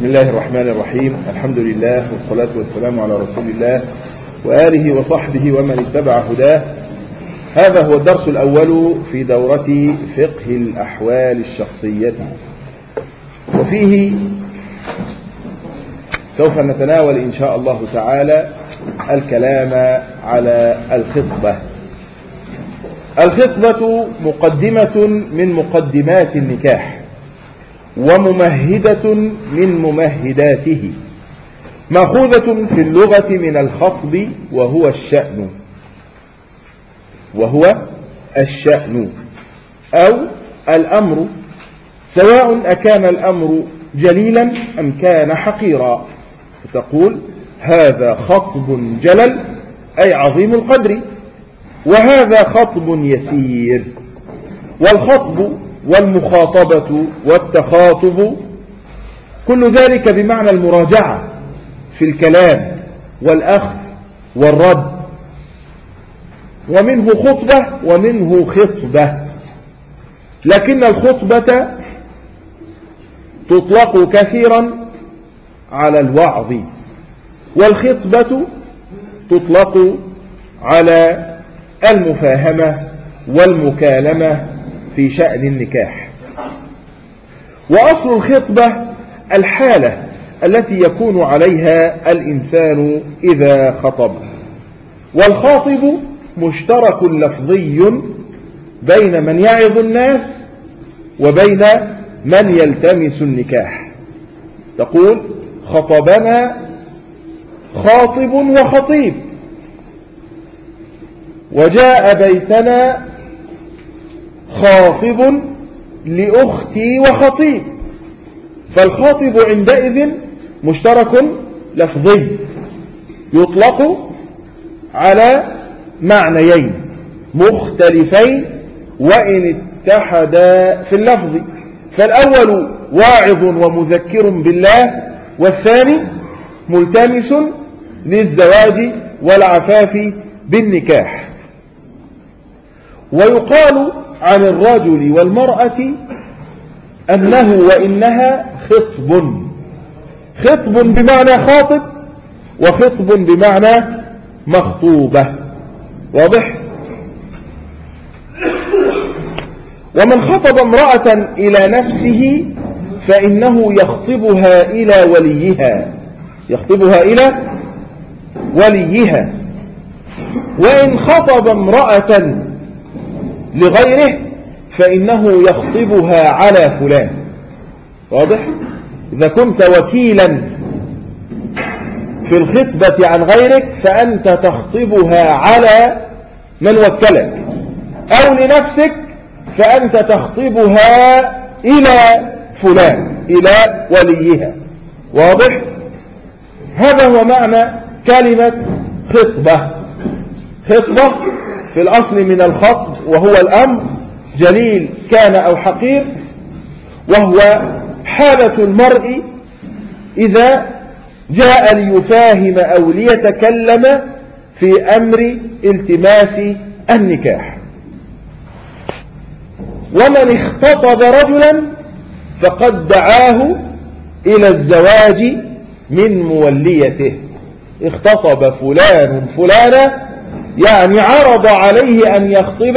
بسم الله الرحمن الرحيم. الحمد لله والصلاة والسلام على رسول الله وآله وصحبه ومن اتبع هداه. هذا هو الدرس الأول في دورة فقه الأحوال الشخصية، وفيه سوف نتناول إن شاء الله تعالى الكلام على الخطبة. الخطبة مقدمة من مقدمات النكاح، وممهدة من ممهداته، مأخوذة في اللغة من الخطب وهو الشأن أو الأمر، سواء أكان الأمر جليلا أم كان حقيرا. تقول هذا خطب جلل أي عظيم القدر، وهذا خطب يسير. والخطب والمخاطبة والتخاطب كل ذلك بمعنى المراجعة في الكلام والأخذ والرد، ومنه خطبة ومنه خطبة. لكن الخطبة تطلق كثيرا على الوعظ، والخطبة تطلق على المفاهمة والمكالمة في شأن النكاح. وأصل الخطبة الحالة التي يكون عليها الإنسان إذا خطب، والخاطب مشترك لفظي بين من يعظ الناس وبين من يلتمس النكاح. تقول خطبنا خاطب وخطيب، وجاء بيتنا خاطب لأختي وخطيب. فالخاطب عندئذ مشترك لفظي يطلق على معنيين مختلفين وإن اتحدا في اللفظ، فالأول واعظ ومذكر بالله، والثاني ملتمس للزواج والعفاف بالنكاح. ويقال عن الرجل والمرأة أنه وإنها خطب بمعنى خاطب، وخطب بمعنى مخطوبة. واضح؟ ومن خطب امرأة إلى نفسه فإنه يخطبها إلى وليها، وإن خطب امرأة لغيره فإنه يخطبها على فلان. واضح؟ إذا كنت وكيلا في الخطبة عن غيرك فأنت تخطبها على من وكلك، أو لنفسك فأنت تخطبها إلى فلان، إلى وليها. واضح؟ هذا هو معنى كلمة خطبة. خطبة في الأصل من الخطب، وهو الأمر جليل كان أو حقير، وهو حالة المرء إذا جاء ليفاهم أو ليتكلم في أمر التماس النكاح. ومن اختطب رجلا فقد دعاه إلى الزواج من موليته. اختطب فلان فلانا يعني عرض عليه أن يخطب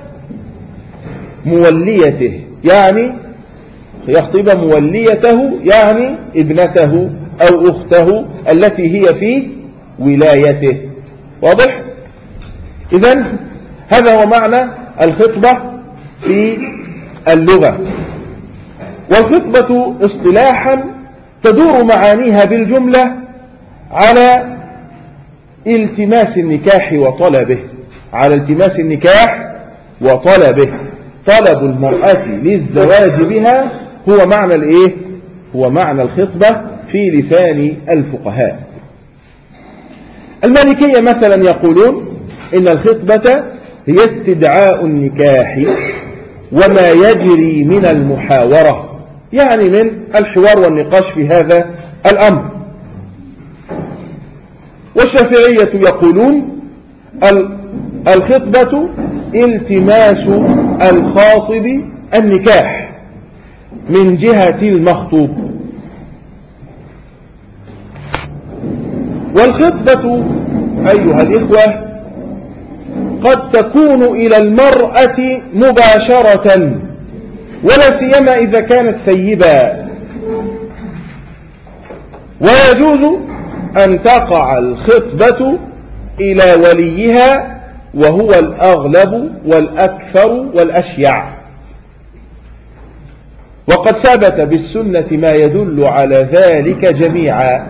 موليته، يعني يخطب موليته، يعني ابنته أو أخته التي هي في ولايته. واضح؟ إذن هذا هو معنى الخطبة في اللغة. والخطبة اصطلاحا تدور معانيها بالجملة على التماس النكاح وطلبه، طلب المرأة للزواج بها هو معنى الايه؟ هو معنى الخطبة في لسان الفقهاء. المالكية مثلا يقولون إن الخطبة هي استدعاء النكاح وما يجري من المحاورة، يعني من الحوار والنقاش في هذا الأمر. والشافعية يقولون الخطبة التماس الخاطب النكاح من جهة المخطوب، والخطبة أيها الإخوة قد تكون إلى المرأة مباشرة، ولا سيما إذا كانت ثيبا، ويجوز أن تقع الخطبة إلى وليها، وهو الأغلب والأكثر والأشيع. وقد ثبت بالسنة ما يدل على ذلك جميعا،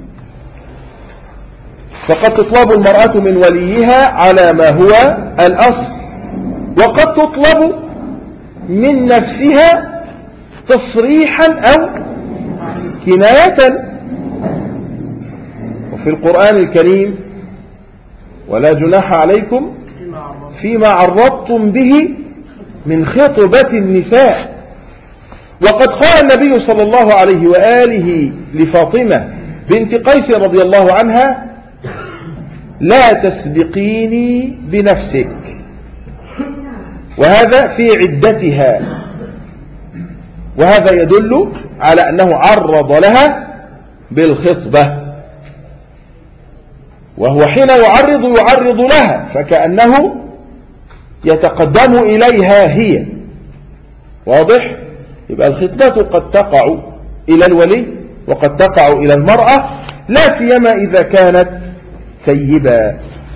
فقد تطلب المرأة من وليها على ما هو الأصل، وقد تطلب من نفسها تصريحا أو كناية. وفي القرآن الكريم: ولا جناح عليكم فيما عرضتم به من خطبة النساء. وقد قال النبي صلى الله عليه وآله لفاطمة بنت قيس رضي الله عنها: لا تسبقيني بنفسك، وهذا في عدتها، وهذا يدل على أنه عرض لها بالخطبة، وهو حين يعرض لها فكأنه يتقدم إليها هي. واضح؟ يبقى الخطبة قد تقع إلى الولي وقد تقع إلى المرأة، لا سيما إذا كانت ثيبا.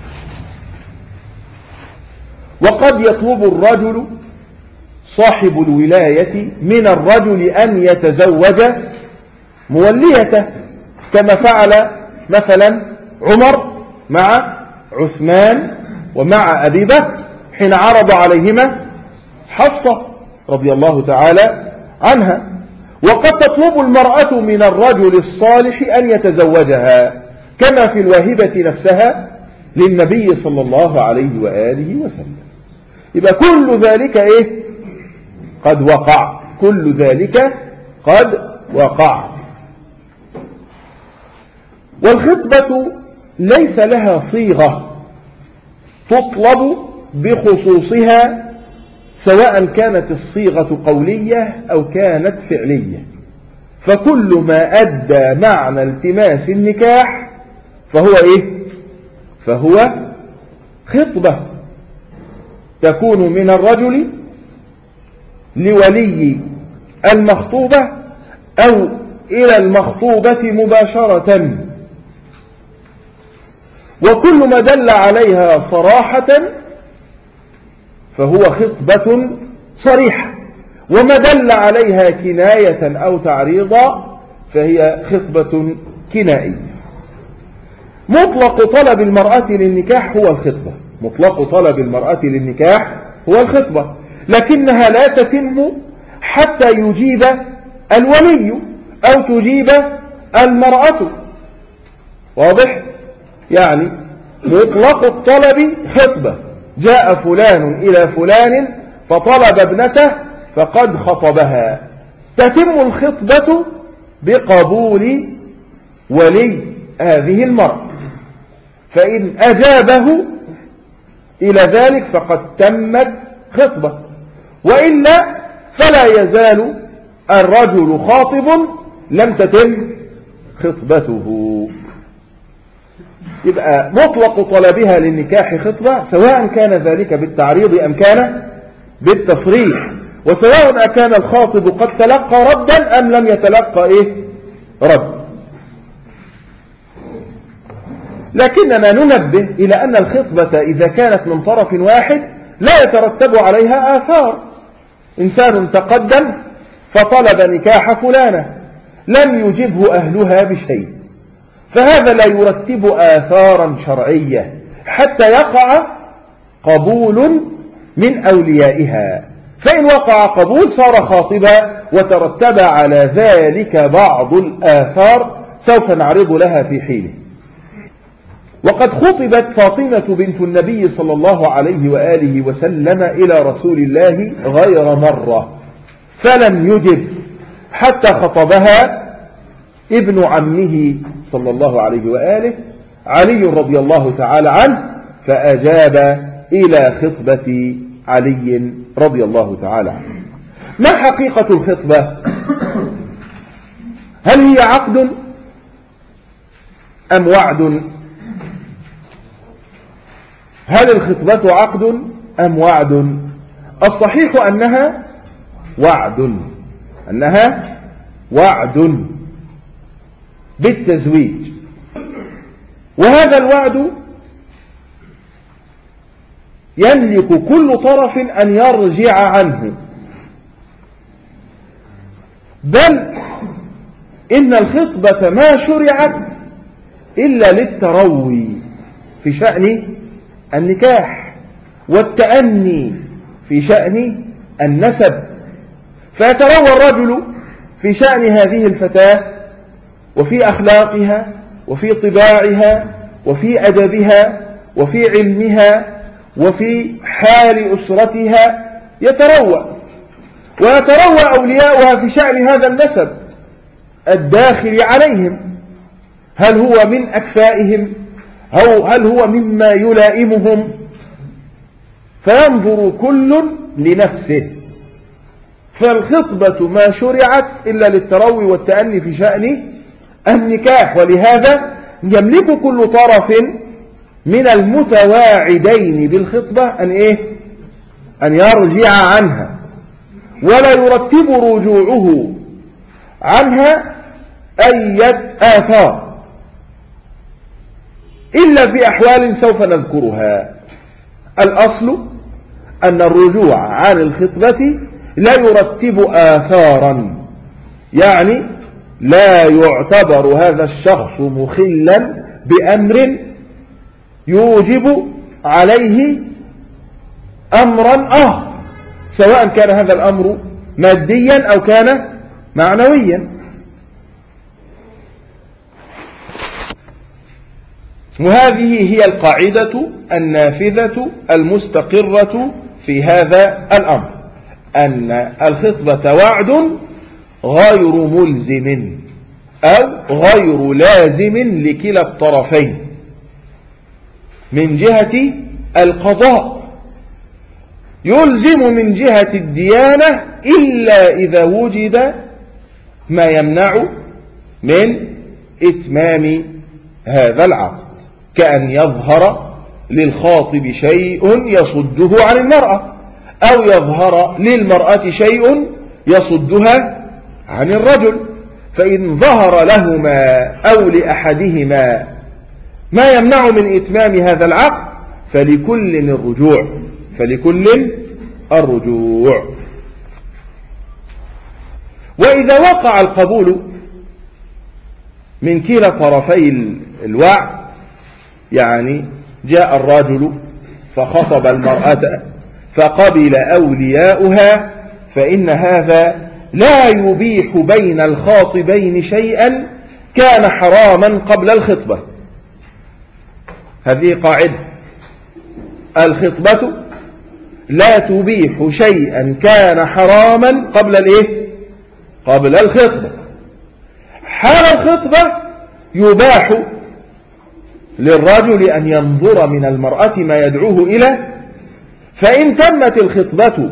وقد يطلب الرجل صاحب الولاية من الرجل أن يتزوج موليته، كما فعل مثلا عمر مع عثمان ومع أبي بكر حين عرض عليهما حفصة رضي الله تعالى عنها. وقد تطلب المرأة من الرجل الصالح أن يتزوجها، كما في الواهبة نفسها للنبي صلى الله عليه وآله وسلم. يبقى كل ذلك قد وقع، كل ذلك قد وقع. والخطبة ليس لها صيغة تطلب بخصوصها، سواء كانت الصيغة قولية أو كانت فعلية، فكل ما أدى معنى التماس النكاح فهو خطبة تكون من الرجل لولي المخطوبة أو إلى المخطوبة مباشرة، وكل ما دل عليها صراحة فهو خطبة صريحة، وما دل عليها كناية أو تعريضا فهي خطبة كنائية. مطلق طلب المرأة للنكاح هو الخطبة، مطلق طلب المرأة للنكاح هو الخطبة، لكنها لا تتم حتى يجيب الولي أو تجيب المرأة. واضح؟ يعني مطلق الطلب خطبة، جاء فلان إلى فلان فطلب ابنته فقد خطبها، تتم الخطبة بقبول ولي هذه المرأة، فإن أجابه إلى ذلك فقد تمت خطبة، وإلا فلا يزال الرجل خاطب لم تتم خطبته. يبقى مطلق طلبها للنكاح خطبة، سواء كان ذلك بالتعريض أم كان بالتصريح، وسواء كان الخاطب قد تلقى ردا أم لم يتلقى رد. لكننا ننبه إلى أن الخطبة إذا كانت من طرف واحد لا يترتب عليها آثار. إنسان تقدم فطلب نكاح فلانة لم يجبه أهلها بشيء، فهذا لا يرتب آثارا شرعية حتى يقع قبول من أوليائها، فإن وقع قبول صار خاطبا وترتب على ذلك بعض الآثار سوف نعرض لها في حينه. وقد خطبت فاطمة بنت النبي صلى الله عليه وآله وسلم إلى رسول الله غير مرة فلم يجب حتى خطبها ابن عمه صلى الله عليه وآله علي رضي الله تعالى عنه، فأجاب إلى خطبة علي رضي الله تعالى عنه. ما حقيقة الخطبة؟ هل هي عقد أم وعد؟ هل الخطبة عقد أم وعد؟ الصحيح أنها وعد، أنها وعد بالتزويج. وهذا الوعد يملك كل طرف أن يرجع عنه، بل إن الخطبة ما شرعت إلا للتروي في شأن النكاح، والتأني في شأن النسب. فيتروى الرجل في شأن هذه الفتاة وفي أخلاقها وفي طباعها وفي أدبها وفي علمها وفي حال أسرتها، يتروى. ويتروى أولياؤها في شأن هذا النسب الداخل عليهم، هل هو من أكفائهم أو هل هو مما يلائمهم، فينظر كل لنفسه. فالخطبة ما شرعت إلا للتروي والتأني في شأن النكاح، ولهذا يملك كل طرف من المتواعدين بالخطبة أن يرجع عنها، ولا يرتب رجوعه عنها أي آثار إلا في أحوال سوف نذكرها. الأصل أن الرجوع عن الخطبة لا يرتب آثارا، يعني لا يعتبر هذا الشخص مخلا بأمر يوجب عليه أمرا آخر، سواء كان هذا الأمر ماديا أو كان معنويا. وهذه هي القاعدة النافذة المستقرة في هذا الأمر، أن الخطبة وعد غير ملزم أو غير لازم لكلا الطرفين من جهة القضاء، يلزم من جهة الديانة إلا إذا وجد ما يمنع من إتمام هذا العقد، كأن يظهر للخاطب شيء يصده عن المرأة، أو يظهر للمرأة شيء يصدها عن الرجل. فإن ظهر لهما أو لأحدهما ما يمنع من إتمام هذا العقد فلكل الرجوع. وإذا وقع القبول من كلا طرفي الوعد، يعني جاء الرجل فخطب المرأة فقبل أولياؤها، فإن هذا لا يبيح بين الخاطبين شيئا كان حراما قبل الخطبة. هذه قاعدة، الخطبة لا تبيح شيئا كان حراما قبل الخطبة. حال الخطبة يباح للرجل أن ينظر من المرأة ما يدعوه إلى، فإن تمت الخطبة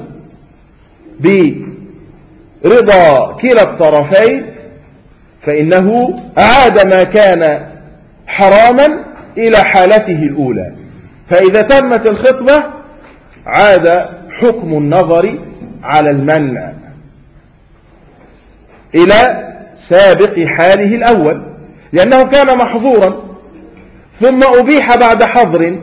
برضا كلا الطرفين فإنه عاد ما كان حراما إلى حالته الأولى. فإذا تمت الخطبة عاد حكم النظر على المنع إلى سابق حاله الأول، لأنه كان محظورا ثم أبيح بعد حظر،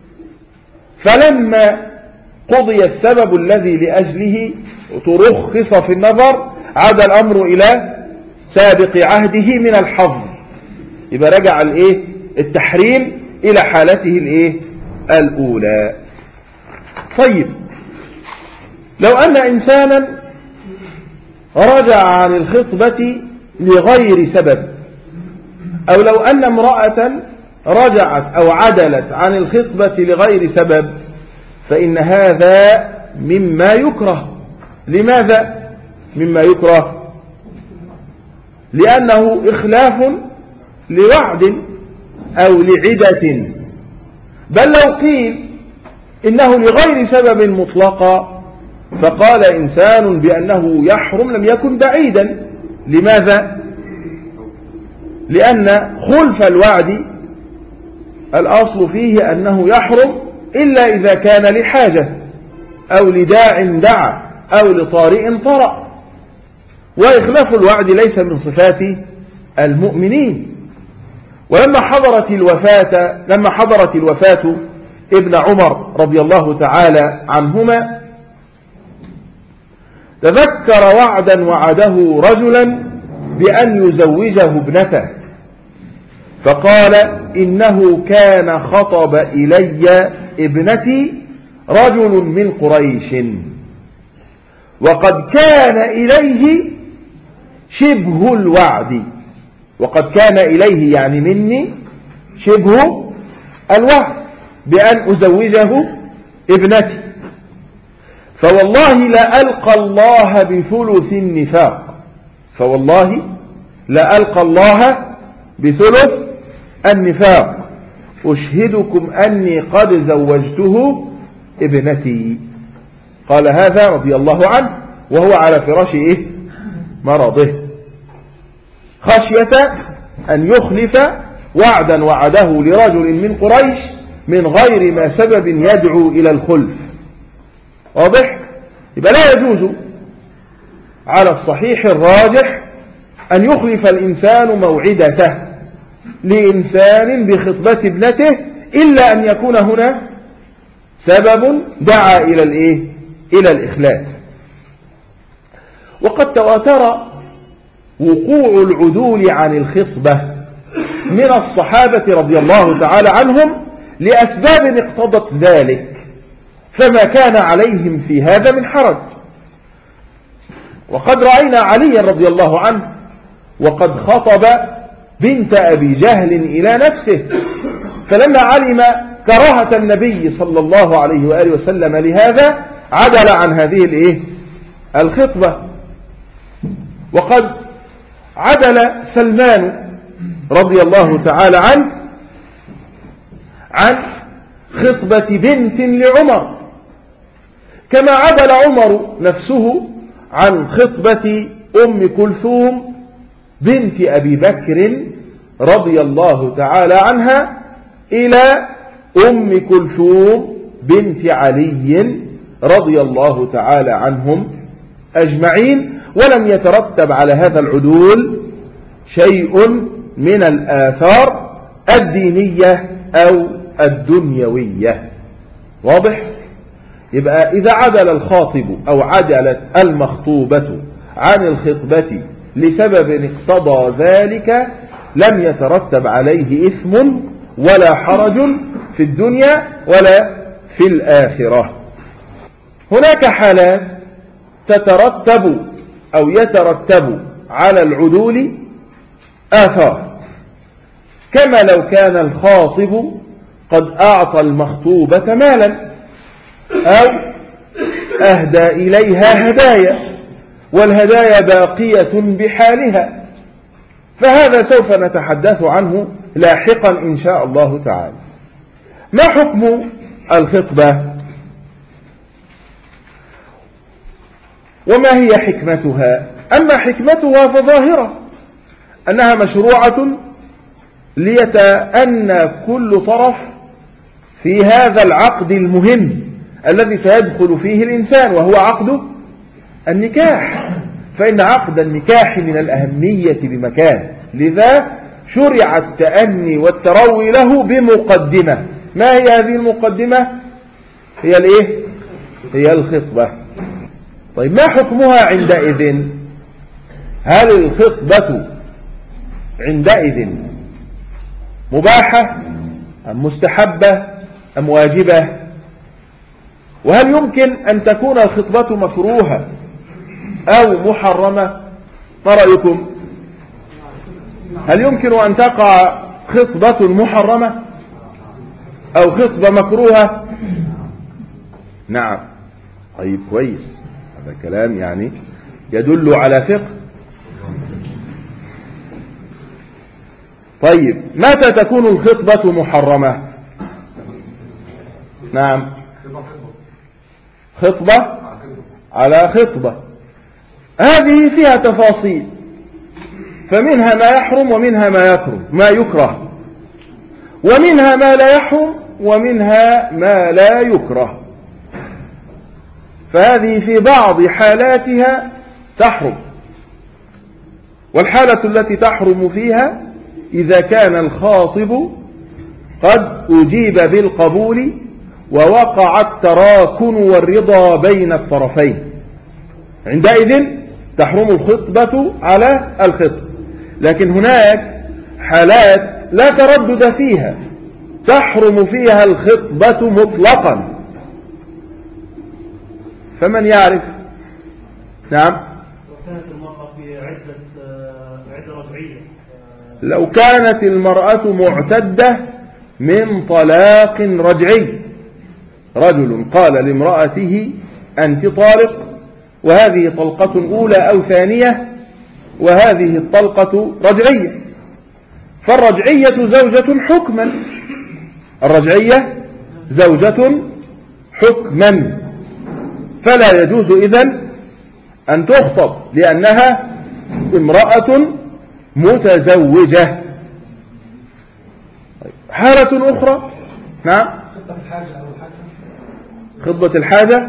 فلما قضي السبب الذي لأجله ترخص في النظر عاد الأمر إلى سابق عهده من الحظر، يبقى رجع التحريم إلى حالته الأولى. طيب، لو أن إنسانا رجع عن الخطبة لغير سبب، أو لو أن امرأة رجعت أو عدلت عن الخطبة لغير سبب، فإن هذا مما يكره. لماذا مما يكره؟ لأنه إخلاف لوعد أو لعدة. بل لو قيل إنه لغير سبب مطلقا فقال إنسان بأنه يحرم لم يكن بعيدا. لماذا؟ لأن خلف الوعد الأصل فيه أنه يحرم إلا إذا كان لحاجة أو لداع دعا أو لطارئ طرأ، وإخلاف الوعد ليس من صفات المؤمنين. ولما حضرت الوفاة ابن عمر رضي الله تعالى عنهما تذكر وعدا وعده رجلا بأن يزوجه ابنته، فقال إنه كان خطب إلي ابنتي رجل من قريش وقد كان إليه شبه الوعد، وقد كان إليه يعني مني شبه الوعد بأن أزوجه ابنتي، فوالله لا ألقى الله بثلث النفاق، فوالله لا ألقى الله بثلث النفاق، أشهدكم أني قد زوجته ابنتي. قال هذا رضي الله عنه وهو على فراش مرضه، خشية أن يخلف وعدا وعده لرجل من قريش من غير ما سبب يدعو إلى الخلف. واضح؟ يبقى لا يجوز على الصحيح الراجح أن يخلف الإنسان موعدته لإنسان بخطبة ابنته إلا أن يكون هنا سبب دعا إلى الإخلاف. وقد تواتر وقوع العدول عن الخطبة من الصحابة رضي الله تعالى عنهم لأسباب اقتضت ذلك، فما كان عليهم في هذا من حرج. وقد رأينا عليا رضي الله عنه وقد خطب بنت أبي جهل إلى نفسه، فلما علم كراهة النبي صلى الله عليه وآله وسلم لهذا عدل عن هذه الخطبة. وقد عدل سلمان رضي الله تعالى عنه عن خطبة بنت لعمر، كما عدل عمر نفسه عن خطبة أم كلثوم بنت أبي بكر رضي الله تعالى عنها إلى أم كلثوم بنت علي رضي الله تعالى عنهم أجمعين، ولم يترتب على هذا العدول شيء من الآثار الدينية أو الدنيوية. واضح؟ يبقى إذا عدل الخاطب أو عدلت المخطوبة عن الخطبة لسبب اقتضى ذلك لم يترتب عليه إثم ولا حرج في الدنيا ولا في الآخرة. هناك حالات تترتب أو يترتب على العدول آثار، كما لو كان الخاطب قد أعطى المخطوبة مالا أو أهدى إليها هدايا والهدايا باقية بحالها، فهذا سوف نتحدث عنه لاحقا إن شاء الله تعالى. ما حكم الخطبة وما هي حكمتها؟ أما حكمتها فظاهرة أنها مشروعة ليتأنى كل طرف في هذا العقد المهم الذي سيدخل فيه الإنسان، وهو عقد النكاح، فإن عقد النكاح من الأهمية بمكان، لذا شرع التأني والتروي له بمقدمة. ما هي هذه المقدمة؟ هي الخطبة. طيب ما حكمها عندئذ؟ هل الخطبة عندئذ مباحة أم مستحبة أم واجبة؟ وهل يمكن أن تكون الخطبة مكروهة أو محرمة؟ ما رأيكم؟ هل يمكن أن تقع خطبة محرمة أو خطبة مكروهة؟ نعم. طيب كويس، هذا كلام يدل على فقه. طيب متى تكون الخطبة محرمة؟ نعم، خطبة على خطبة، هذه فيها تفاصيل. فمنها ما يحرم ومنها ما يكره، ومنها ما لا يحرم ومنها ما لا يكره. فهذه في بعض حالاتها تحرم، والحالة التي تحرم فيها إذا كان الخاطب قد أجيب بالقبول ووقع التراكن والرضا بين الطرفين، عندئذ تحرم الخطبة على الخطب. لكن هناك حالات لا تردد فيها، تحرم فيها الخطبة مطلقا، فمن يعرف؟ نعم. وكانت المرأة في عدة رجعية، لو كانت المرأة معتدة من طلاق رجعي، رجل قال لامرأته أنت طالق، وهذه طلقة أولى أو ثانية، وهذه الطلقة رجعية، فالرجعية زوجة حكما، الرجعية زوجة حكما، فلا يجوز إذن أن تخطب لأنها امرأة متزوجة. حالة أخرى، نعم، خطبة الحاجة،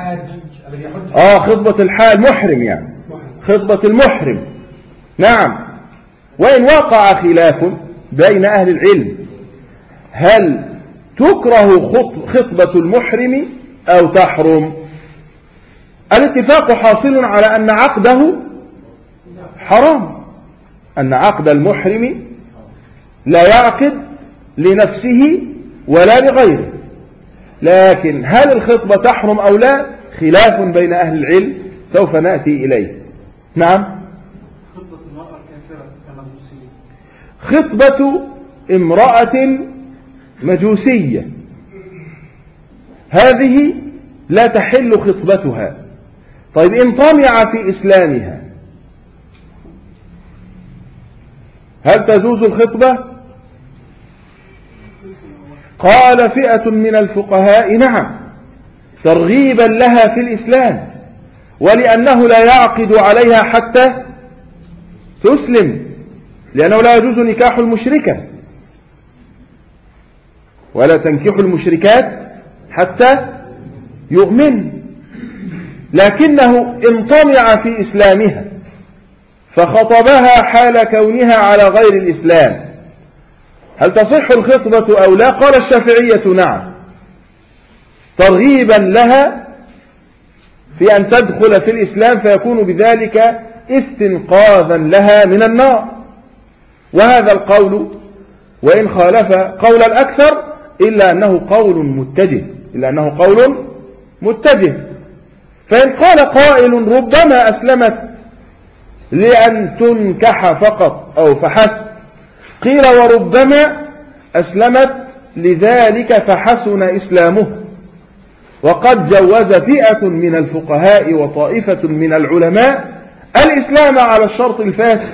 خطبة الحال محرم، يعني خطبة المحرم، نعم. وإن وقع خلاف بين أهل العلم هل تكره خطبة المحرم أو تحرم، الاتفاق حاصل على أن عقده حرام، أن عقد المحرم لا يعقد لنفسه ولا لغيره. لكن هل الخطبة تحرم أو لا خلاف بين أهل العلم سوف نأتي إليه. نعم. خطبة المرأة الكافرة كمجوسية، خطبة امرأة مجوسية هذه لا تحل خطبتها. طيب إن طمع في إسلامها هل تجوز الخطبة؟ قال فئة من الفقهاء نعم، ترغيبا لها في الإسلام، ولأنه لا يعقد عليها حتى تسلم، لأنه لا يجوز نكاح المشركة، ولا تنكح المشركات حتى يؤمن. لكنه إن طمع في إسلامها فخطبها حال كونها على غير الإسلام، هل تصح الخطبة أو لا؟ قال الشافعية نعم، ترغيبا لها في أن تدخل في الإسلام، فيكون بذلك استنقاذا لها من النار. وهذا القول وإن خالف قول الأكثر إلا أنه قول متجه. فإن قال قائل ربما أسلمت لأن تنكح فقط أو فحسب، قيل وربما أسلمت لذلك فحسن إسلامه. وقد جوز فئة من الفقهاء وطائفة من العلماء الإسلام على الشرط الفاسد،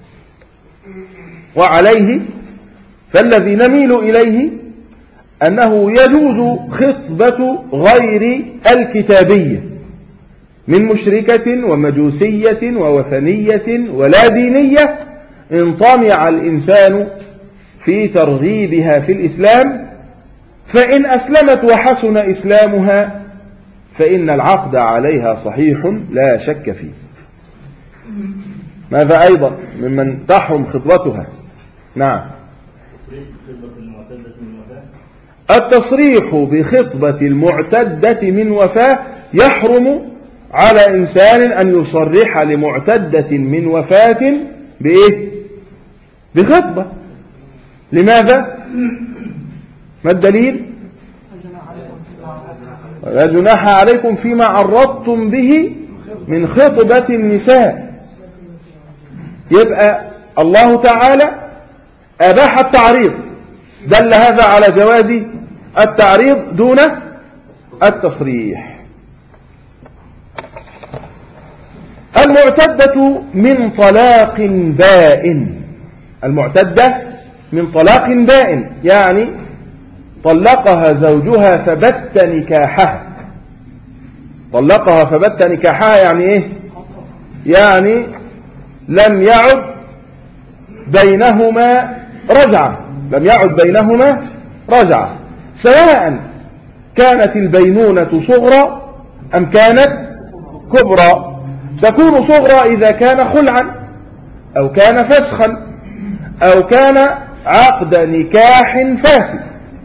وعليه فالذي نميل إليه أنه يجوز خطبة غير الكتابية من مشركة ومجوسية ووثنية ولا دينية إن طمع الإنسان في ترغيبها في الإسلام، فإن أسلمت وحسن إسلامها فإن العقد عليها صحيح لا شك فيه. ماذا أيضا ممن تحرم خطبتها؟ نعم. التصريح بخطبة المعتدة من وفاة يحرم على إنسان أن يصرح لمعتدة من وفاة بإيه؟ بخطبة. لماذا؟ ما الدليل؟ لا جناح عليكم فيما عرضتم به من خطبة النساء. يبقى الله تعالى أباح التعريض، دل هذا على جواز التعريض دون التصريح. المعتدة من طلاق بائن، المعتدة من طلاق بائن يعني طلقها زوجها فبت نكاحها. طلقها فبت نكاحها يعني ايه؟ يعني لم يعد بينهما رجعة، لم يعد بينهما رجعة، سواء كانت البينونة صغرى أم كانت كبرى. تكون صغرى إذا كان خلعا أو كان فسخا أو كان عقد نكاح فاسد،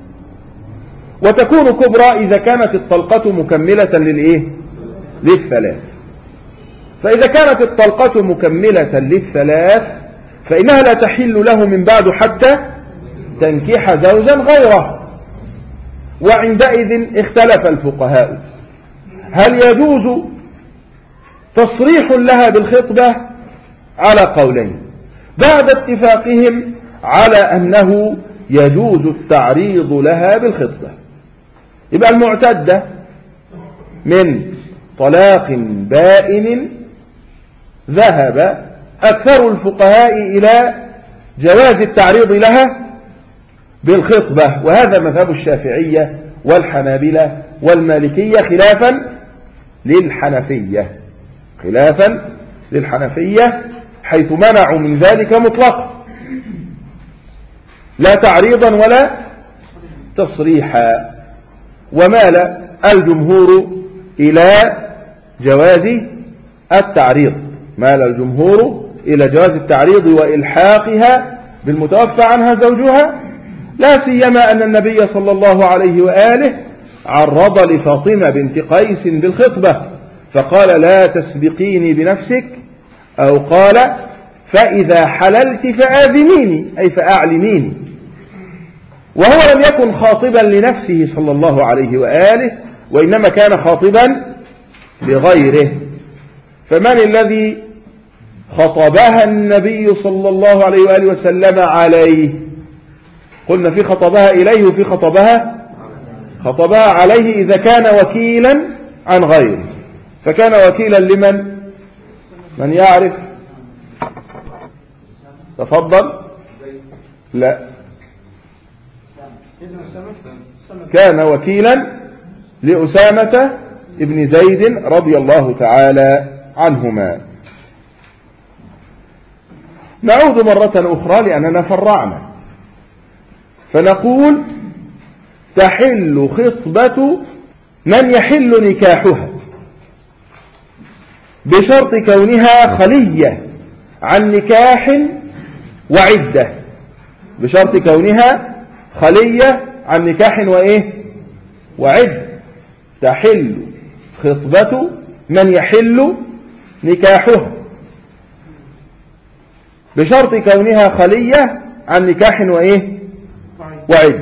وتكون كبرى إذا كانت الطلقة مكملة للثلاث. فإذا كانت الطلقة مكملة للثلاث فإنها لا تحل له من بعد حتى تنكح زوجا غيره. وعندئذ اختلف الفقهاء هل يجوز تصريح لها بالخطبة على قولين، بعد اتفاقهم على أنه يجوز التعريض لها بالخطبة. يبقى المعتدة من طلاق بائن ذهب أكثر الفقهاء إلى جواز التعريض لها بالخطبة، وهذا مذهب الشافعية والحنابلة والمالكية خلافا للحنفية حيث منعوا من ذلك مطلقا، لا تعريضا ولا تصريحا. ومال الجمهور إلى جواز التعريض، وإلحاقها بالمتوفى عنها زوجها، لا سيما أن النبي صلى الله عليه وآله عرض لفاطمة بنت قيس بالخطبة فقال لا تسبقيني بنفسك، أو قال فإذا حللت فآذنيني أي فأعلميني، وهو لم يكن خاطبا لنفسه صلى الله عليه وآله، وإنما كان خاطبا لغيره. فمن الذي خطبها النبي صلى الله عليه وآله وسلم عليه؟ قلنا في خطبها إليه وفي خطبها عليه إذا كان وكيلا عن غيره. فكان وكيلا لمن؟ من يعرف؟ تفضل. لا، كان وكيلا لأسامة ابن زيد رضي الله تعالى عنهما. نعود مرة أخرى لأننا فرعنا، فنقول تحل خطبة من يحل نكاحها بشرط كونها خلية عن نكاح وعدة، بشرط كونها خلية عن نكاح وعدة. تحل خطبة من يحل نكاحها بشرط كونها خلية عن نكاح وعدة.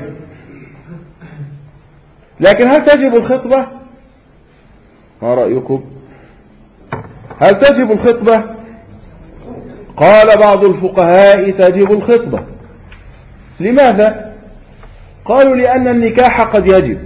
لكن هل تجب الخطبة؟ ما رأيكم؟ هل تجب الخطبة؟ قال بعض الفقهاء تجب الخطبة. لماذا؟ قالوا لأن النكاح قد يجب،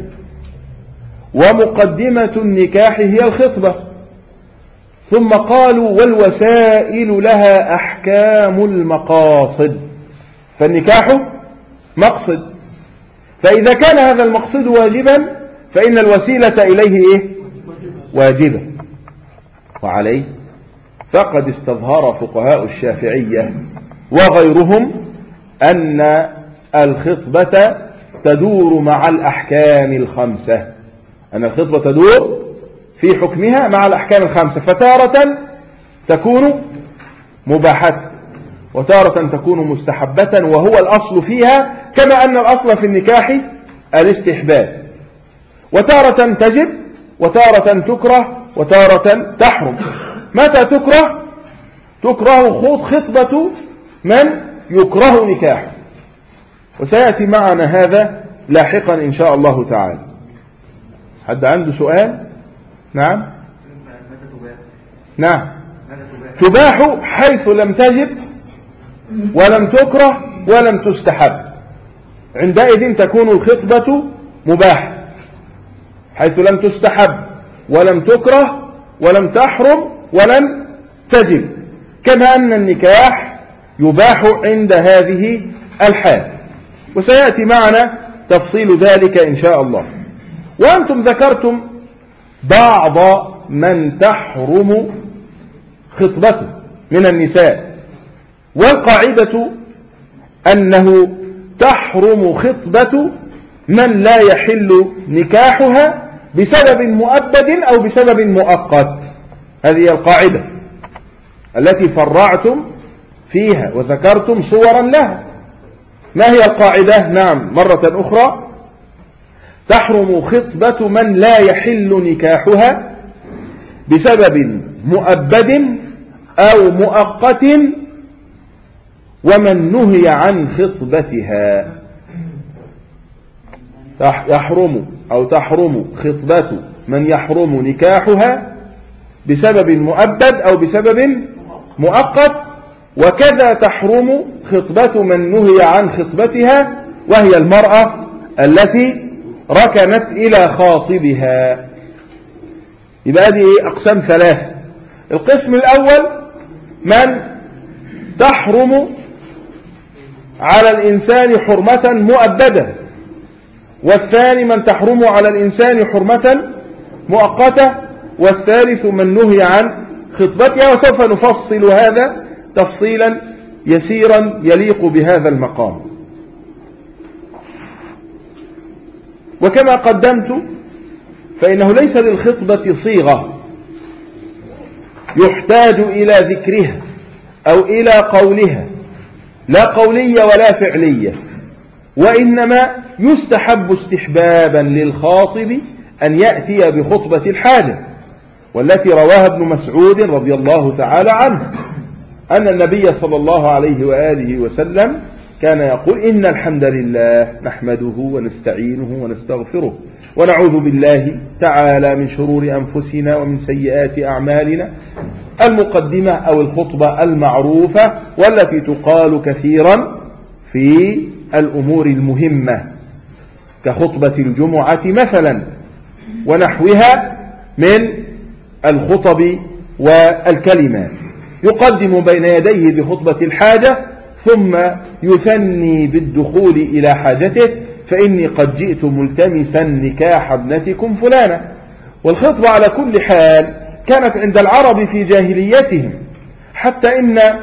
ومقدمة النكاح هي الخطبة. ثم قالوا والوسائل لها أحكام المقاصد، فالنكاح مقصد، فإذا كان هذا المقصد واجبا فإن الوسيلة إليه واجبة. وعليه فقد استظهر فقهاء الشافعية وغيرهم أن الخطبة تدور مع الأحكام الخمسة، أن الخطبة تدور في حكمها مع الأحكام الخمسة، فتارة تكون مباحة وتارة تكون مستحبة، وهو الأصل فيها كما أن الأصل في النكاح الاستحباب، وتارة تجب وتارة تكره وتارة تحرم. متى تكره؟ تكره خطبة من يكره نكاحه، وسيأتي معنا هذا لاحقا إن شاء الله تعالى. حد عنده سؤال؟ نعم. تباح حيث لم تجب ولم تكره ولم تستحب، عندئذ تكون الخطبة مباحة، حيث لم تستحب ولم تكره ولم تحرم ولم تجب، كما أن النكاح يباح عند هذه الحال، وسيأتي معنا تفصيل ذلك إن شاء الله. وأنتم ذكرتم بعض من تحرم خطبته من النساء، والقاعدة أنه تحرم خطبة من لا يحل نكاحها بسبب مؤبد أو بسبب مؤقت. هذه القاعدة التي فرعتم فيها وذكرتم صورا لها. ما هي القاعدة؟ نعم مرة أخرى: تحرم خطبة من لا يحل نكاحها بسبب مؤبد أو مؤقت، ومن نهي عن خطبتها. يحرم أو تحرم خطبة من يحرم نكاحها بسبب مؤبد أو بسبب مؤقت، وكذا تحرم خطبة من نهي عن خطبتها، وهي المرأة التي ركنت إلى خاطبها. يبقى هذه أقسام ثلاثة. القسم الأول: من تحرم على الإنسان حرمة مؤبدة، والثاني من تحرم على الإنسان حرمة مؤقتة، والثالث من نهي عن خطبتها. وسوف نفصل هذا تفصيلا يسيرا يليق بهذا المقام. وكما قدمت فإنه ليس للخطبة صيغة يحتاج إلى ذكرها أو إلى قولها، لا قولية ولا فعلية، وإنما يستحب استحبابا للخاطب أن يأتي بخطبة الحاجة، والتي رواها ابن مسعود رضي الله تعالى عنه أن النبي صلى الله عليه وآله وسلم كان يقول: إن الحمد لله نحمده ونستعينه ونستغفره ونعوذ بالله تعالى من شرور أنفسنا ومن سيئات أعمالنا. المقدمة أو الخطبة المعروفة والتي تقال كثيرا في الأمور المهمة كخطبة الجمعة مثلا ونحوها من الخطب والكلمات. يقدم بين يديه بخطبة الحاجة ثم يثني بالدخول إلى حاجته: فإني قد جئت ملتمسا نكاح ابنتكم فلانة. والخطبة على كل حال كانت عند العرب في جاهليتهم، حتى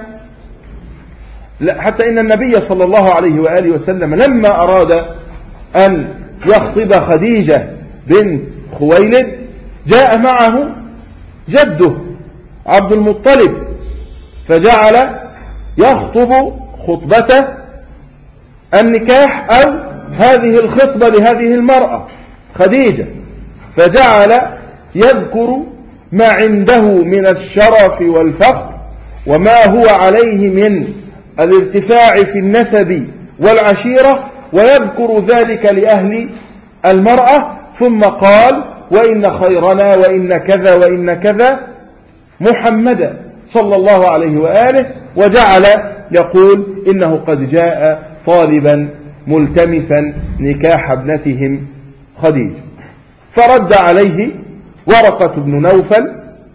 إن النبي صلى الله عليه وآله وسلم لما أراد أن يخطب خديجة بنت خويلد جاء معه جده عبد المطلب، فجعل يخطب خطبة النكاح أو هذه الخطبة لهذه المرأة خديجة، فجعل يذكر ما عنده من الشرف والفخر وما هو عليه من الارتفاع في النسب والعشيرة، ويذكر ذلك لأهل المرأة، ثم قال: وإن خيرنا وإن كذا وإن كذا محمدا صلى الله عليه وآله، وجعل يقول: إنه قد جاء طالبا ملتمسا نكاح ابنتهم خديجة. فرد عليه ورقة بن نوفل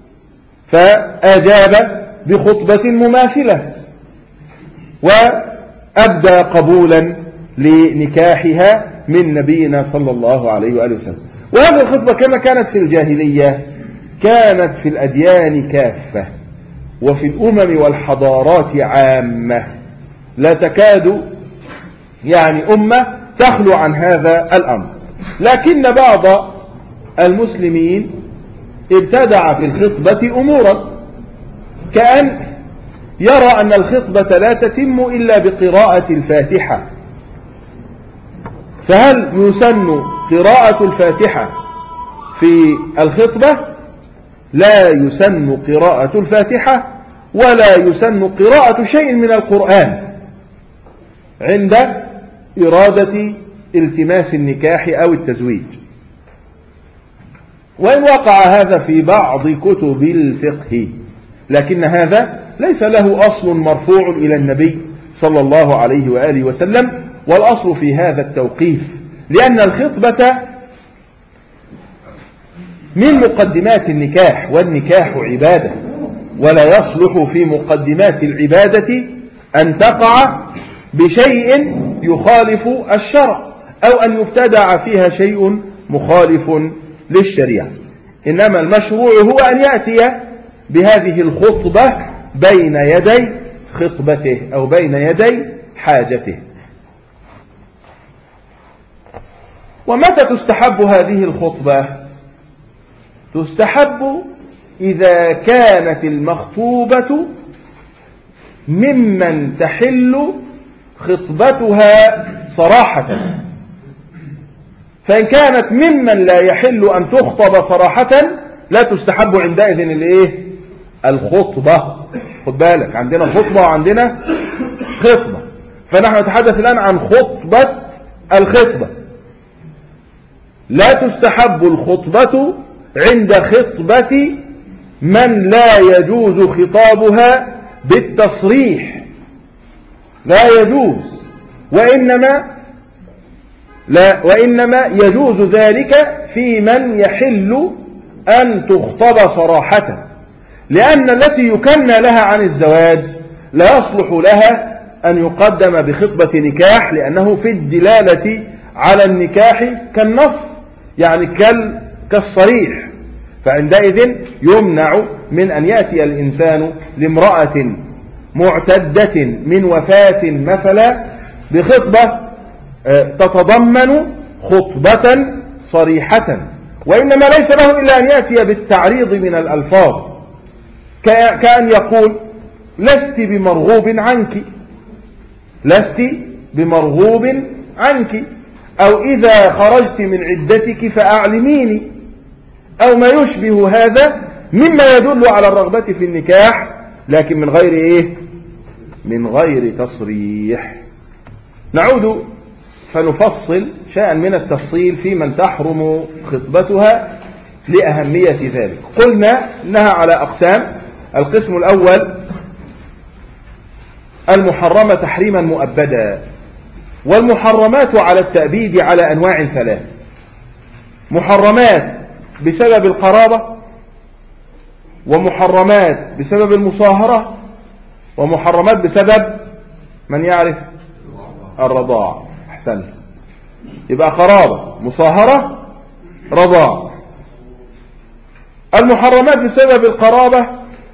فأجاب بخطبة مماثلة وأبدى قبولا لنكاحها من نبينا صلى الله عليه وآله وسلم. وهذه الخطبة كما كانت في الجاهلية كانت في الأديان كافة وفي الأمم والحضارات عامة، لا تكاد أمة تخلو عن هذا الأمر. لكن بعض المسلمين ابتدع في الخطبة أمورا، كأن يرى أن الخطبة لا تتم إلا بقراءة الفاتحة. فهل يسن قراءة الفاتحة في الخطبة؟ لا يسن قراءة الفاتحة ولا يسن قراءة شيء من القرآن عند إرادة التماس النكاح أو التزويج. وإن وقع هذا في بعض كتب الفقه، لكن هذا ليس له أصل مرفوع إلى النبي صلى الله عليه وآله وسلم، والأصل في هذا التوقيف، لأن الخطبة من مقدمات النكاح، والنكاح عبادة، ولا يصلح في مقدمات العبادة أن تقع بشيء يخالف الشرع أو أن يبتدع فيها شيء مخالف للشريعة. إنما المشروع هو أن يأتي بهذه الخطبة بين يدي خطبته أو بين يدي حاجته. ومتى تستحب هذه الخطبة؟ تستحب إذا كانت المخطوبة ممن تحل خطبتها صراحة. فإن كانت ممن لا يحل أن تخطب صراحة لا تستحب عندئذ الايه؟ الخطبة. خد بالك، عندنا خطبة وعندنا خطبة، فنحن نتحدث الآن عن خطبة الخطبة. لا تستحب الخطبة عند خطبة من لا يجوز خطابها بالتصريح، لا يجوز، وإنما يجوز ذلك في من يحل أن تخطب صراحة، لأن التي يكنى لها عن الزواج لا يصلح لها أن يقدم بخطبة نكاح، لأنه في الدلالة على النكاح كالنص، يعني كالصريح. فعندئذ يمنع من أن يأتي الإنسان لامرأة معتدة من وفاة مثلا بخطبة تتضمن خطبة صريحة، وإنما ليس له إلا أن يأتي بالتعريض من الألفاظ، كأن يقول لست بمرغوب عنك، لست بمرغوب عنك، أو إذا خرجت من عدتك فأعلميني، أو ما يشبه هذا مما يدل على الرغبة في النكاح، لكن من غير إيه؟ من غير تصريح. نعود فنفصل شيئا من التفصيل في من تحرم خطبتها لأهمية ذلك. قلنا إنها على أقسام. القسم الأول المحرمة تحريما مؤبدا، والمحرمات على التأبيد على أنواع ثلاث: محرمات بسبب القرابة، ومحرمات بسبب المصاهرة، ومحرمات بسبب من يعرف الرضاع. أحسن، يبقى قرابة، مصاهرة، رضاع. المحرمات بسبب القرابة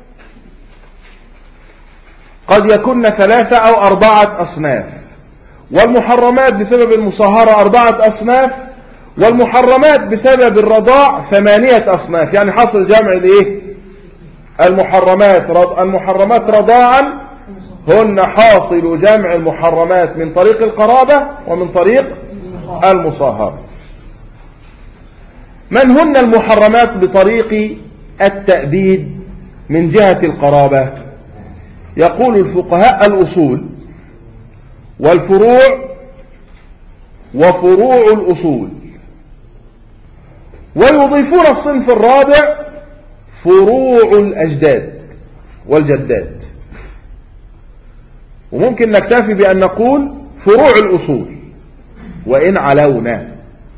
قد يكون 3 أو 4 أصناف، والمحرمات بسبب المصاهرة 4 أصناف، والمحرمات بسبب الرضاع 8 أصناف. يعني حصل جمع الايه؟ المحرمات رضاعا هن حاصل جمع المحرمات من طريق القرابة ومن طريق المصاهرة. من هن المحرمات بطريق التأبيد من جهة القرابة؟ يقول الفقهاء الأصول والفروع وفروع الأصول، ويضيفون الصنف الرابع فروع الأجداد والجدات، وممكن نكتفي بأن نقول فروع الأصول وإن علونا.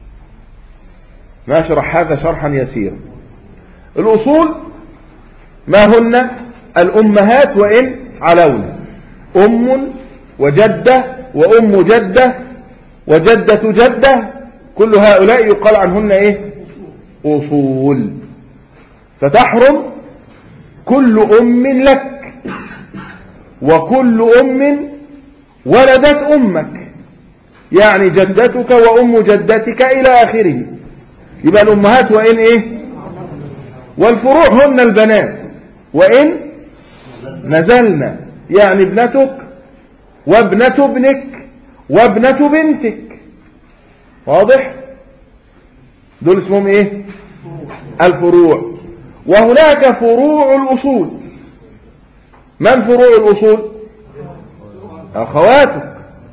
نشرح هذا شرحا يسيرا. الأصول ما هن؟ الأمهات وإن علونا، أم وجدة وأم جدة وجدة جدة، كل هؤلاء يقال عنهن إيه؟ أصول. فتحرم كل أم لك، وكل أم ولدت أمك، يعني جدتك وأم جدتك إلى آخره. يبقى الأمهات وإن إيه؟ والفروع هن البنات وإن نزلنا، يعني ابنتك وابنة ابنك وابنة بنتك. واضح؟ دول اسمهم ايه؟ الفروع. وهناك فروع الأصول. من فروع الأصول؟ أخواتك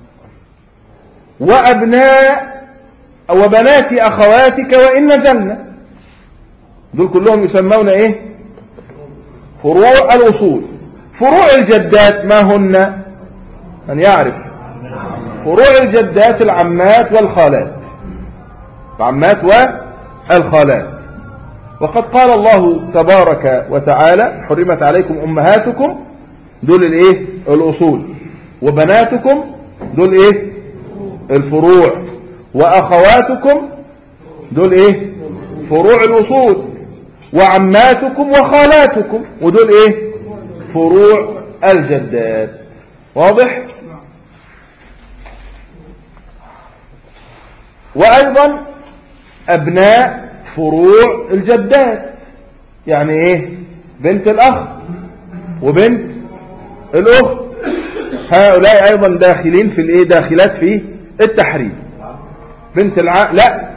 وأبناء وبنات أخواتك وإن نزلنا، دول كلهم يسمون ايه؟ فروع الأصول. فروع الجدات ما هن؟ من يعرف؟ فروع الجدات العمات والخالات، العمات والخالات. وقد قال الله تبارك وتعالى حرمت عليكم أمهاتكم، دول الايه؟ الأصول. وبناتكم دول ايه؟ الفروع. وأخواتكم دول ايه؟ فروع الأصول. وعماتكم وخالاتكم، ودول ايه؟ فروع الجدات. واضح؟ وأيضا أبناء فروع الجدات، يعني إيه؟ بنت الأخ وبنت الأخت، هؤلاء أيضا داخلين في الإيه؟ داخلات في التحريم. بنت لا،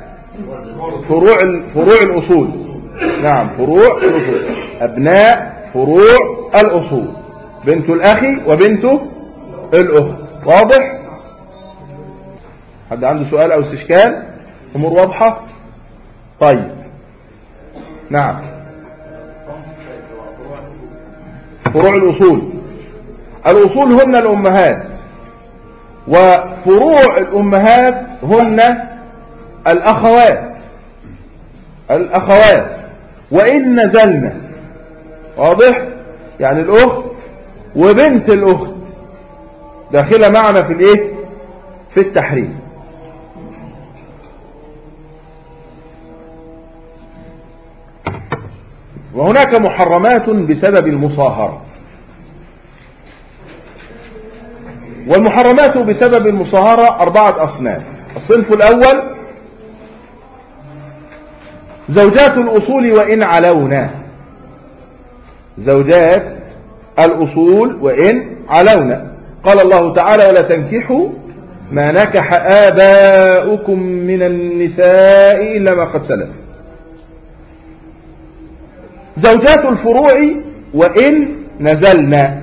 فروع الأصول. نعم، فروع الأصول، أبناء فروع الأصول، بنت الأخ وبنت الأخت. واضح؟ حد عنده سؤال أو استشكال؟ أمور واضحة؟ طيب، نعم. فروع الأصول، الأصول هن الأمهات، وفروع الأمهات هن الأخوات وإن نزلنا. واضح؟ يعني الأخت وبنت الأخت داخلة معنا في الإيه؟ في التحريم. وهناك محرمات بسبب المصاهرة، والمحرمات بسبب المصاهرة 4 أصناف. الصنف الأول زوجات الأصول وإن علونا، زوجات الأصول وإن علونا. قال الله تعالى: ولا تنكحوا ما نكح آباؤكم من النساء إلا ما قد سلف. زوجات الفروع وإن نزلنا،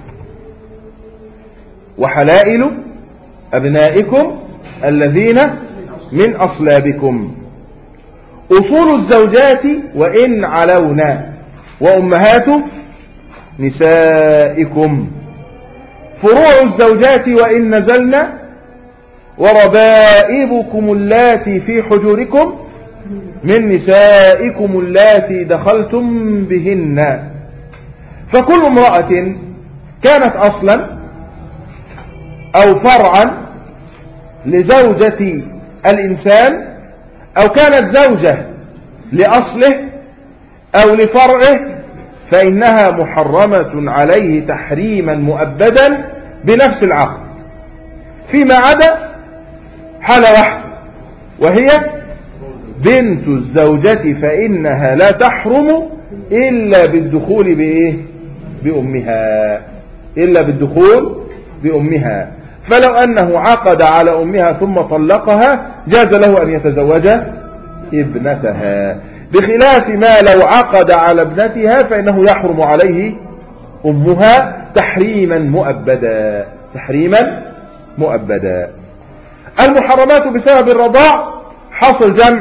وحلائل أبنائكم الذين من أصلابكم. أصول الزوجات وإن علونا، وأمهات نسائكم. فروع الزوجات وإن نزلنا، وربائبكم اللاتي في حجوركم من نسائكم اللاتي دخلتم بهن. فكل امرأة كانت أصلا أو فرعا لزوجة الإنسان، أو كانت زوجة لأصله أو لفرعه، فإنها محرمة عليه تحريما مؤبدا بنفس العقد، فيما عدا حالة واحدة، وهي بنت الزوجة، فإنها لا تحرم إلا بالدخول بإيه؟ بأمها، إلا بالدخول بأمها. فلو أنه عقد على أمها ثم طلقها جاز له أن يتزوج ابنتها، بخلاف ما لو عقد على ابنتها فإنه يحرم عليه أمها تحريما مؤبدا، تحريما مؤبدا. المحرمات بسبب الرضاع حصل جمع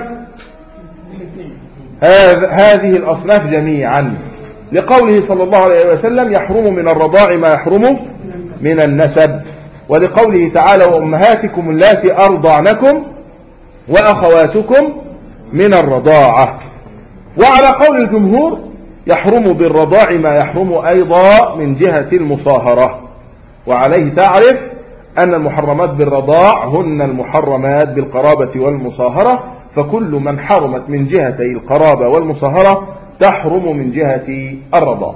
هذه الأصناف جميعا، لقوله صلى الله عليه وسلم: يحرم من الرضاع ما يحرم من النسب، ولقوله تعالى: وأمهاتكم اللاتي أرضعنكم وأخواتكم من الرضاعة. وعلى قول الجمهور يحرم بالرضاع ما يحرم أيضا من جهة المصاهرة. وعليه تعرف أن المحرمات بالرضاع هن المحرمات بالقرابة والمصاهرة، فكل من حرمت من جهتي القرابة والمصاهرة تحرم من جهة الرضاع.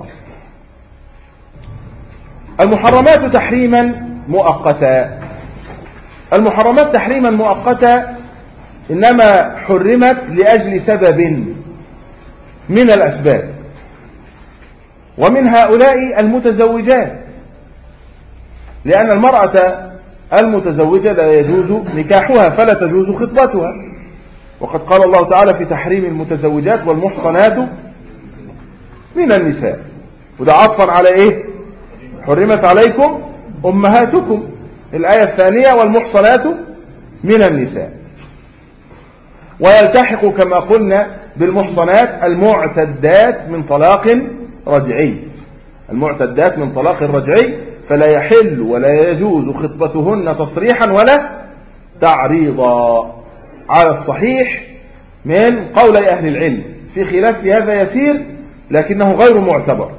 المحرمات تحريما مؤقتا، المحرمات تحريما مؤقتا إنما حرمت لأجل سبب من الأسباب، ومن هؤلاء المتزوجات، لأن المرأة المتزوجة لا يجوز نكاحها فلا تجوز خطبتها، وقد قال الله تعالى في تحريم المتزوجات: والمحصنات من النساء، وده عطفا على إيه؟ حرمت عليكم أمهاتكم، الآية الثانية: والمحصنات من النساء. ويلتحق كما قلنا بالمحصنات المعتدات من طلاق رجعي، المعتدات من طلاق رجعي، فلا يحل ولا يجوز خطبتهن تصريحا ولا تعريضا على الصحيح من قولي أهل العلم، في خلاف في هذا يسير لكنه غير معتبر.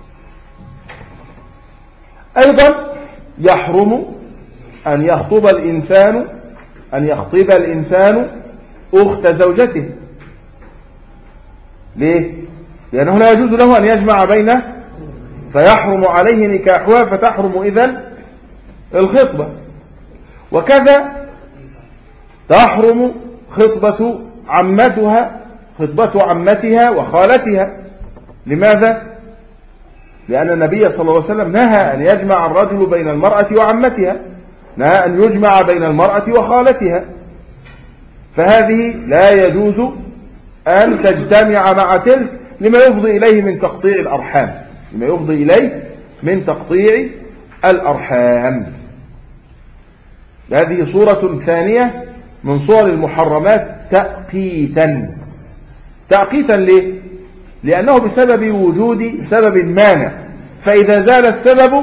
أيضا يحرم أن يخطب الإنسان أخت زوجته. ليه؟ لأنه لا يجوز له أن يجمع بينه، فيحرم عليه نكاحها، فتحرم إذن الخطبة. وكذا تحرم خطبة عمتها وخالتها. لماذا؟ لأن النبي صلى الله عليه وسلم نهى أن يجمع الرجل بين المرأة وعمتها، نهى أن يجمع بين المرأة وخالتها، فهذه لا يجوز أن تجتمع مع تلك لما يفضي إليه من تقطيع الأرحام. هذه صورة ثانية من صور المحرمات تأقيتا ليه؟ لأنه بسبب وجود سبب مانع، فإذا زال السبب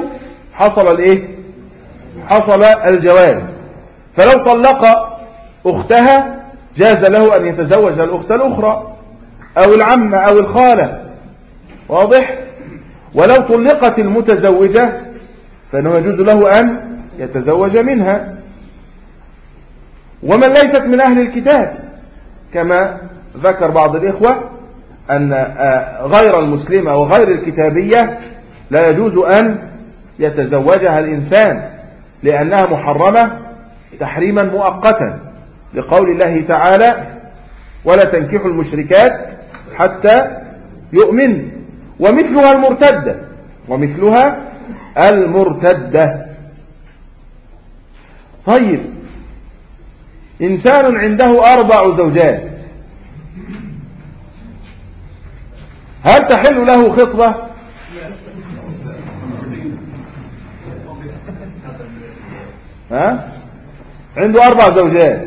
حصل الجواز. فلو طلق أختها جاز له أن يتزوج الأخت الأخرى أو العمة أو الخالة، واضح؟ ولو طلقت المتزوجة فإنه يجوز له أن يتزوج منها. ومن ليست من أهل الكتاب، كما ذكر بعض الإخوة أن غير المسلمة وغير الكتابية لا يجوز أن يتزوجها الإنسان، لأنها محرمة تحريما مؤقتا، لقول الله تعالى: ولا تنكحوا المشركات حتى يؤمن. ومثلها المرتدة. طيب، إنسان عنده 4 زوجات، هل تحل له خطبة؟ عنده 4 زوجات،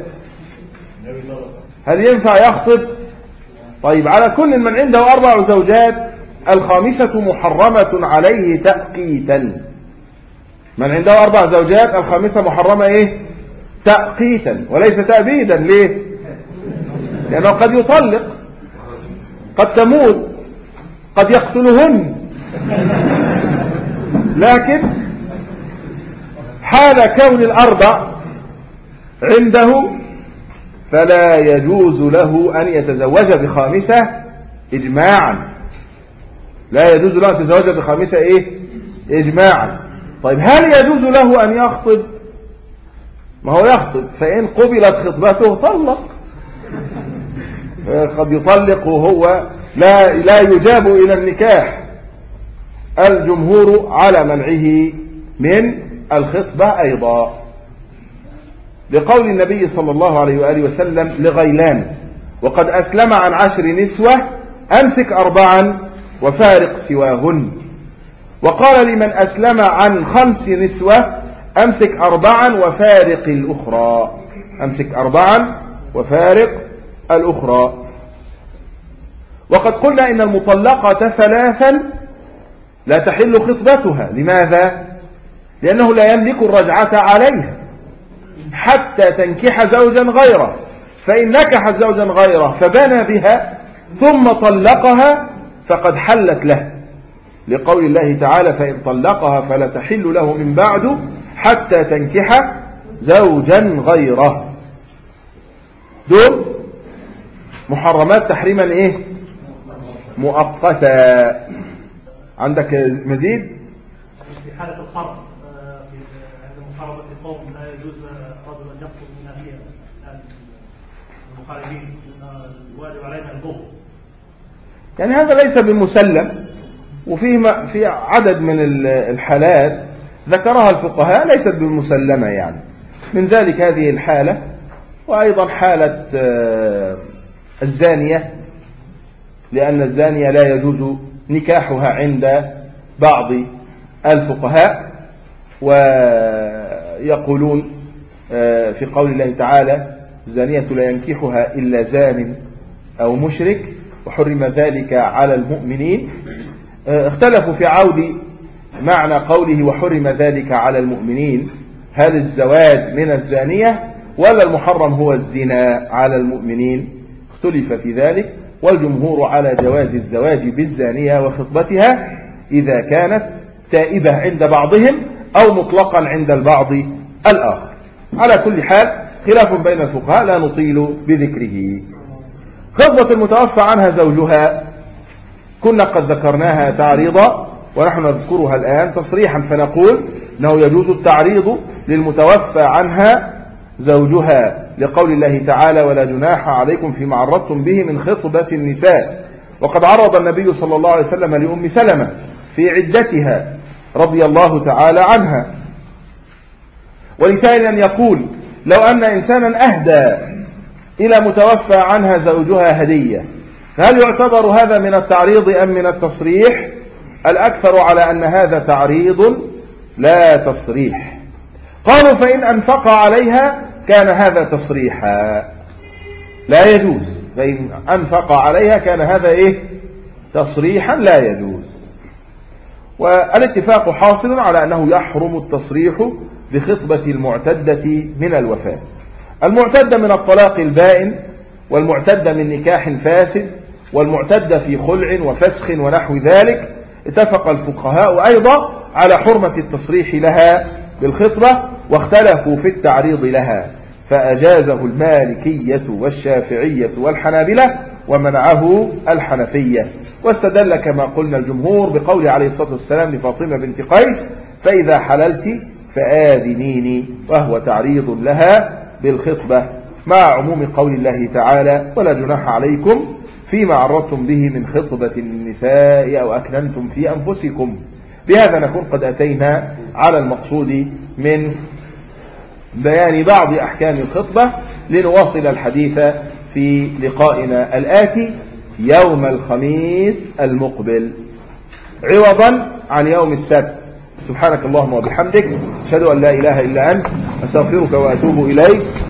هل ينفع يخطب؟ طيب، على كل من عنده 4 زوجات الخامسة محرمة عليه تأقيتا. من عنده 4 زوجات الخامسة محرمة تأقيتا وليس تأبيدا. ليه؟ لأنه قد يطلق، قد تموت، قد يقتلهن، لكن حال كون 4 عنده فلا يجوز له أن يتزوج ب5 إجماعا. لا يجوز له أن يتزوج ب5 إجماعا. طيب، هل يجوز له أن يخطب؟ ما هو يخطب، فإن قبلت خطبته طلق. قد يطلق وهو لا يجاب إلى النكاح. الجمهور على منعه من الخطبة أيضا، لقول النبي صلى الله عليه وآله وسلم لغيلان: وقد أسلم عن 10 نسوة أمسك 4 وفارق سواهن. وقال لمن أسلم عن 5 نسوة أمسك 4 وفارق الأخرى. وقد قلنا إن المطلقة 3 لا تحل خطبتها. لماذا؟ لأنه لا يملك الرجعة عليها حتى تنكح زوجا غيره، فإن نكح زوجا غيره فبنى بها ثم طلقها فقد حلت له، لقول الله تعالى: فإن طلقها فلا تحل له من بعد حتى تنكح زوجا غيره. دول محرمات تحريما مؤقتا. عندك مزيد؟ في حالة الحرب، عند محاربة القوم لا يجوز رجل أن يقتل من أهلها المحاربين، الواجب علينا البغض. يعني هذا ليس بالمسلم، في عدد من الحالات ذكرها الفقهاء ليست بالمسلمة. يعني من ذلك هذه الحالة، وأيضا حالة الزانية، لأن الزانية لا يجوز نكاحها عند بعض الفقهاء، ويقولون في قول الله تعالى: الزانية لا ينكحها إلا زان أو مشرك وحرم ذلك على المؤمنين. اختلفوا في عود معنى قوله وحرم ذلك على المؤمنين، هل الزواج من الزانية ولا المحرم هو الزنا على المؤمنين؟ اختلف في ذلك، والجمهور على جواز الزواج بالزانية وخطبتها إذا كانت تائبة عند بعضهم أو مطلقا عند البعض الآخر. على كل حال خلاف بين الفقهاء لا نطيل بذكره. خطبة المتوفى عنها زوجها كنا قد ذكرناها تعريضا، ونحن نذكرها الآن تصريحا، فنقول أنه يجوز التعريض للمتوفى عنها زوجها لقول الله تعالى ولا جناح عليكم فيما عرضتم به من خطبة النساء. وقد عرض النبي صلى الله عليه وسلم لأم سلمة في عدتها رضي الله تعالى عنها. ولسائل أن يقول لو أن إنسانا أهدى إلى متوفى عنها زوجها هدية، هل يعتبر هذا من التعريض أم من التصريح؟ الأكثر على أن هذا تعريض لا تصريح. قالوا فإن أنفق عليها كان هذا تصريحا، لا يجوز. فإن أنفق عليها كان هذا تصريحا لا يجوز. والاتفاق حاصل على أنه يحرم التصريح بخطبة المعتدة من الوفاة. المعتدة من الطلاق البائن، والمعتدة من نكاح فاسد، والمعتدة في خلع وفسخ ونحو ذلك، اتفق الفقهاء أيضا على حرمة التصريح لها بالخطبة، واختلفوا في التعريض لها، فأجازه المالكية والشافعية والحنابلة، ومنعه الحنفية. واستدل كما قلنا الجمهور بقول عليه الصلاة والسلام لفاطمة بنت قيس فإذا حللت فآذنيني، وهو تعريض لها بالخطبة، مع عموم قول الله تعالى ولا جناح عليكم فيما عرضتم به من خطبة النساء أو أكننتم في أنفسكم. بهذا نكون قد أتينا على المقصود من بيان بعض أحكام الخطبة، لنواصل الحديث في لقائنا الآتي يوم الخميس المقبل عوضا عن يوم السبت. سبحانك اللهم وبحمدك، أشهد أن لا إله إلا أنت، أستغفرك وأتوب إليك.